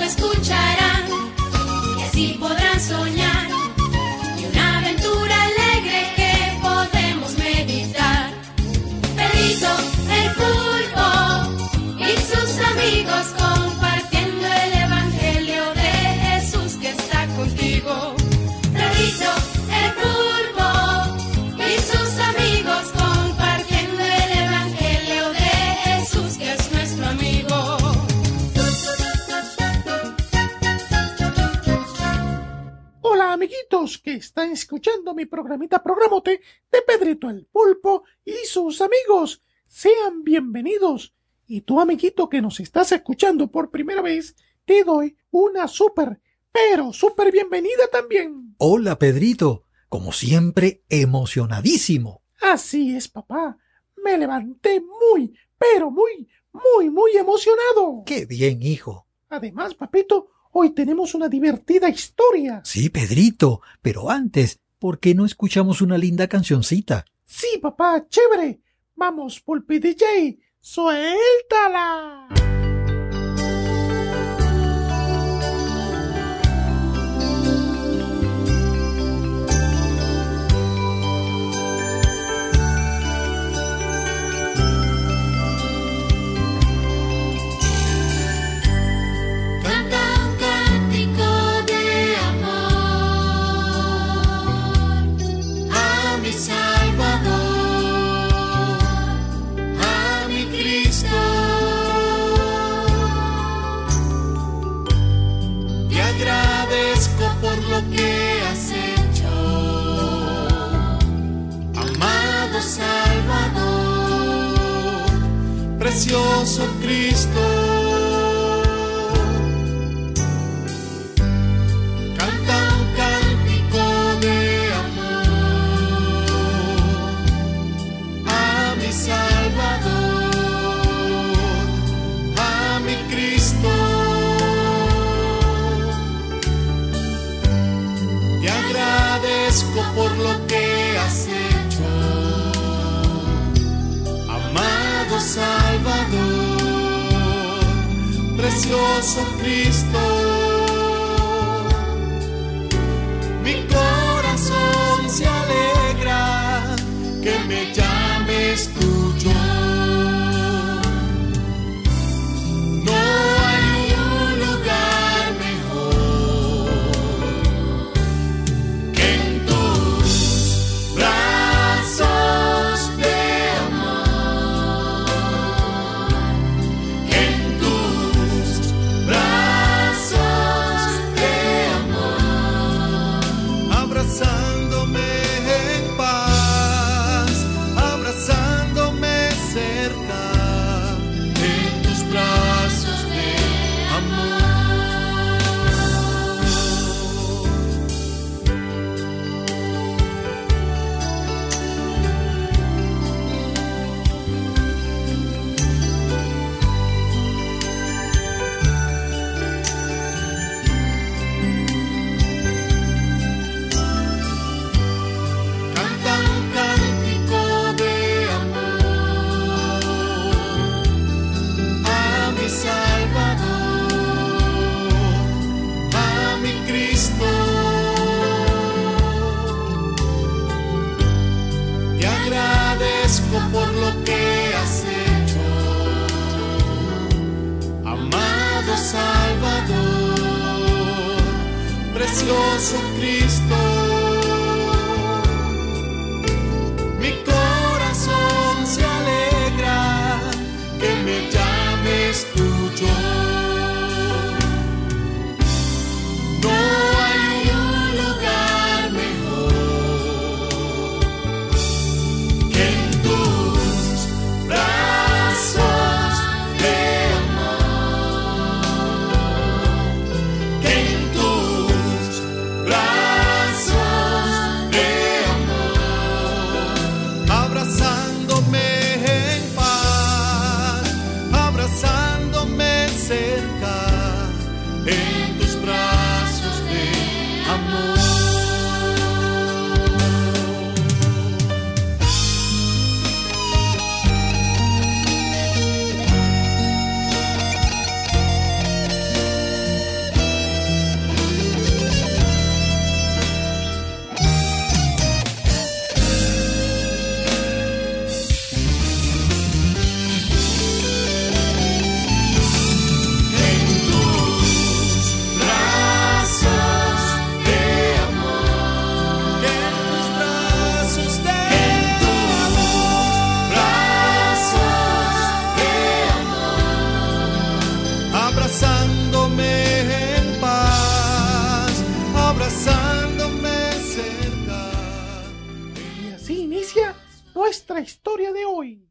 escucharán y así podrán soñar y una aventura alegre que podemos meditar. Pedrito el pulpo y sus amigos compartiendo el evangelio de Jesús que está contigo. Pedrito el pulpo y sus amigos compartiendo el evangelio de Jesús que es nuestro amigo. Hola amiguitos que están escuchando mi programote de Pedrito el Pulpo y sus amigos. Sean bienvenidos. Y tú amiguito que nos estás escuchando por primera vez, te doy una pero súper bienvenida también. Hola Pedrito, como siempre emocionadísimo. Así es papá, me levanté muy emocionado. ¡Qué bien, hijo! Además papito, hoy tenemos una divertida historia. Sí, Pedrito, pero antes, ¿por qué no escuchamos una linda cancioncita? Sí, papá, chévere. Vamos, Pulpi DJ, suéltala. Que has hecho, amado Salvador, precioso Cristo. Canta un cántico de amor a mi Salvador, a mi Cristo. Por lo que has hecho, amado Salvador, precioso Cristo. Mi corazón se alegra que me llames tuyo. No hay un lugar mejor que en tus brazos de amor, que en tus brazos de amor, abrazándome en paz, abrazándome cerca, en tus brazos de amor. Canta un cántico de amor a mi Salvador, a mi Cristo. Te agradezco por lo que has hecho, amado Salvador, precioso Cristo. Mi corazón se alegra que me llames tuyo. No hay un lugar mejor que en tus brazos de amor, que en tus brazos de amor, abrazándome en paz, abrazándome cerca, en tus brazos de amor. nuestra historia de hoy.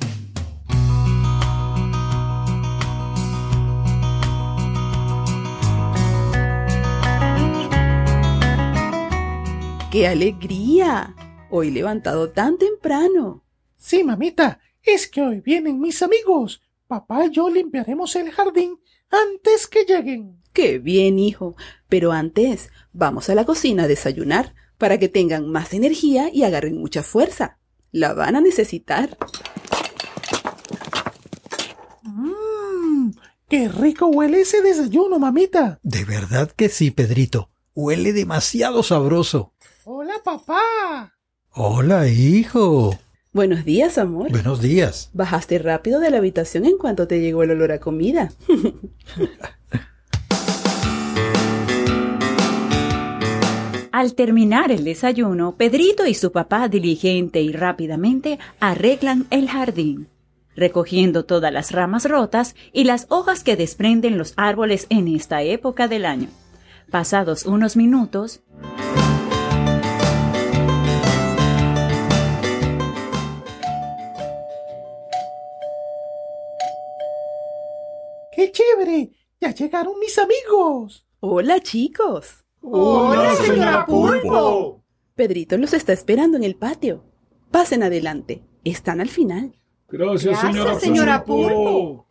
¡Qué alegría! Hoy levantado tan temprano. Sí, mamita, es que hoy vienen mis amigos. Papá y yo limpiaremos el jardín antes que lleguen. ¡Qué bien, hijo! Pero antes, vamos a la cocina a desayunar para que tengan más energía y agarren mucha fuerza. La van a necesitar. ¡Qué rico huele ese desayuno, mamita! De verdad que sí, Pedrito. Huele demasiado sabroso. ¡Hola, papá! Hola, hijo. Buenos días, amor. Buenos días. Bajaste rápido de la habitación en cuanto te llegó el olor a comida. Al terminar el desayuno, Pedrito y su papá diligente y rápidamente arreglan el jardín, recogiendo todas las ramas rotas y las hojas que desprenden los árboles en esta época del año. Pasados unos minutos, ¡qué chévere! ¡Ya llegaron mis amigos! ¡Hola, chicos! ¡Hola, señora Pulpo! Pedrito los está esperando en el patio. Pasen adelante. Están al final. Gracias, señora Pulpo.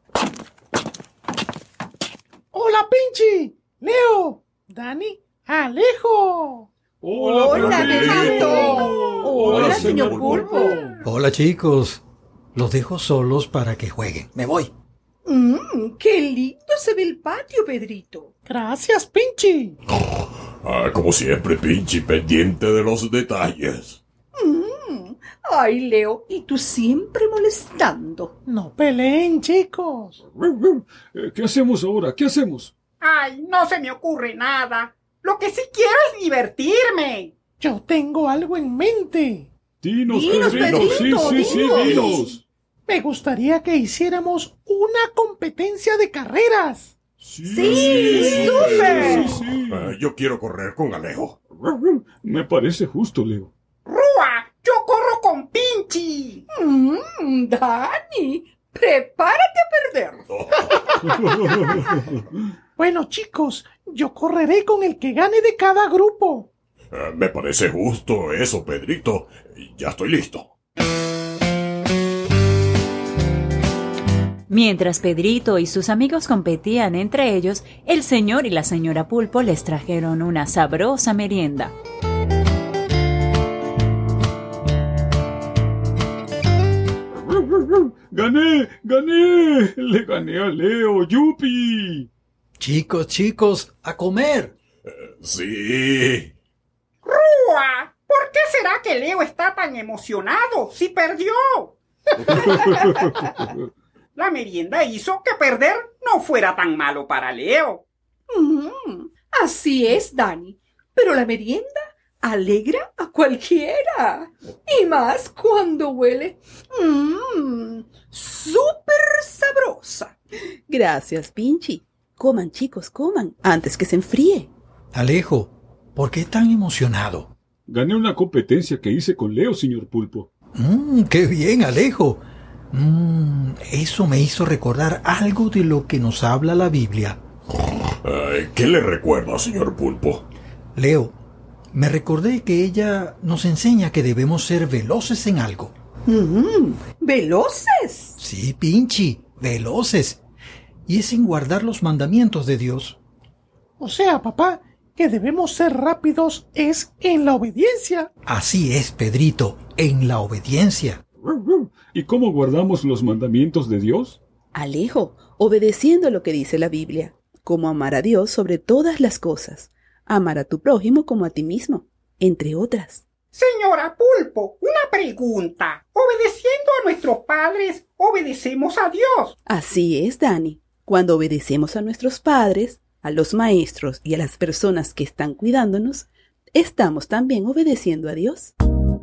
¡Hola, Pinchi! ¡Leo! ¡Dani! ¡Alejo! ¡Hola, Pedrito! ¡Hola, señor Pulpo! Hola, chicos. Los dejo solos para que jueguen. Me voy. ¡Qué lindo se ve el patio, Pedrito! ¡Gracias, Pinchi! Como siempre, Pinchi, pendiente de los detalles. Ay, Leo, y tú siempre molestando. ¡No peleen, chicos! ¿Qué hacemos ahora? ¿Qué hacemos? Ay, no se me ocurre nada. Lo que sí quiero es divertirme. ¡Yo tengo algo en mente! Dinos, Pedrito, sí, dinos. Me gustaría que hiciéramos una competencia de carreras. Sí, súper. Sí. Yo quiero correr con Alejo. Me parece justo, Leo. ¡Rúa! ¡Yo corro con Pinchi! Dani, prepárate a perder. Bueno, chicos, yo correré con el que gane de cada grupo. Me parece justo eso, Pedrito. Ya estoy listo. mientras Pedrito y sus amigos competían entre ellos, el señor y la señora Pulpo les trajeron una sabrosa merienda. ¡Gané! ¡Le gané a Leo! ¡Yupi! Chicos, a comer. Sí. ¡Rúa! ¿Por qué será que Leo está tan emocionado si perdió? La merienda hizo que perder no fuera tan malo para Leo. Así es, Dani. Pero la merienda alegra a cualquiera. Y más cuando huele súper sabrosa. Gracias, Pinchi. Coman, chicos, coman, antes que se enfríe. Alejo, ¿por qué tan emocionado? Gané una competencia que hice con Leo, señor Pulpo. ¡Qué bien, Alejo! Eso me hizo recordar algo de lo que nos habla la Biblia. ¿Qué le recuerda, señor Pulpo? Leo, me recordé que ella nos enseña que debemos ser veloces en algo. ¿Veloces? Sí, Pinchi, veloces. Y es en guardar los mandamientos de Dios. O sea, papá, que debemos ser rápidos es en la obediencia. Así es, Pedrito, en la obediencia. ¿Y cómo guardamos los mandamientos de Dios? Alejo, obedeciendo lo que dice la Biblia, como amar a Dios sobre todas las cosas, amar a tu prójimo como a ti mismo, entre otras. Señora Pulpo, una pregunta. Obedeciendo a nuestros padres, obedecemos a Dios. Así es, Dani. Cuando obedecemos a nuestros padres, a los maestros y a las personas que están cuidándonos, estamos también obedeciendo a Dios.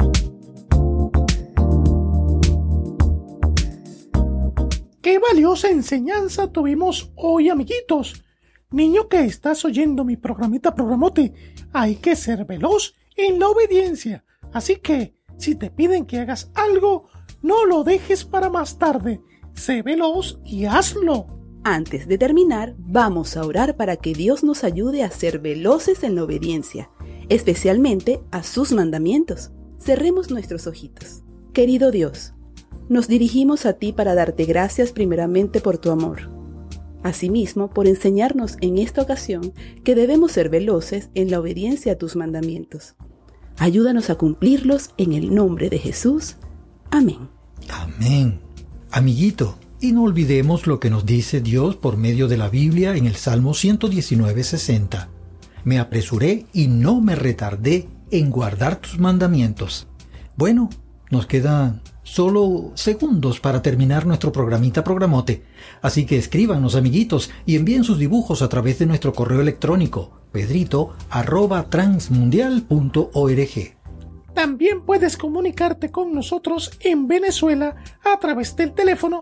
¡Qué valiosa enseñanza tuvimos hoy, amiguitos! Niño que estás oyendo mi programote, hay que ser veloz en la obediencia. Así que Si te piden que hagas algo, no lo dejes para más tarde. Sé veloz y hazlo. Antes de terminar, vamos a orar para que Dios nos ayude a ser veloces en la obediencia, especialmente a sus mandamientos. Cerremos nuestros ojitos. Querido Dios, nos dirigimos a ti para darte gracias primeramente por tu amor. Asimismo, por enseñarnos en esta ocasión que debemos ser veloces en la obediencia a tus mandamientos. Ayúdanos a cumplirlos en el nombre de Jesús. Amén. Amén. Amiguito, y no olvidemos lo que nos dice Dios por medio de la Biblia en el Salmo 119:60. Me apresuré y no me retardé en guardar tus mandamientos. Bueno, nos quedan solo segundos para terminar nuestro programote. Así que escríbanos, amiguitos, y envíen sus dibujos a través de nuestro correo electrónico, pedrito@transmundial.org. También puedes comunicarte con nosotros en Venezuela a través del teléfono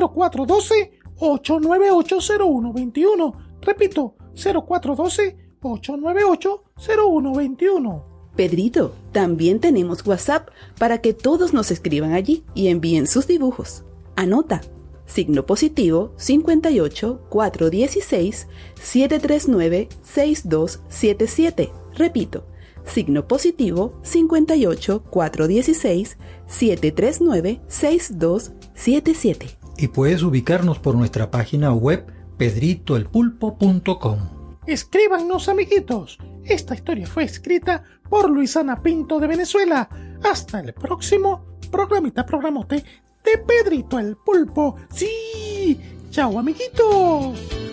0412-898-0121. Repito, 0412-898-0121. Pedrito, también tenemos WhatsApp para que todos nos escriban allí y envíen sus dibujos. Anota, signo positivo 58 416 739 6277. Repito, signo positivo 58 416 739 6277. Y puedes ubicarnos por nuestra página web pedritoelpulpo.com. Escríbanos, amiguitos. Esta historia fue escrita por Luisana Pinto de Venezuela. Hasta el próximo programote de Pedrito el Pulpo. ¡Sí! ¡Chao, amiguitos!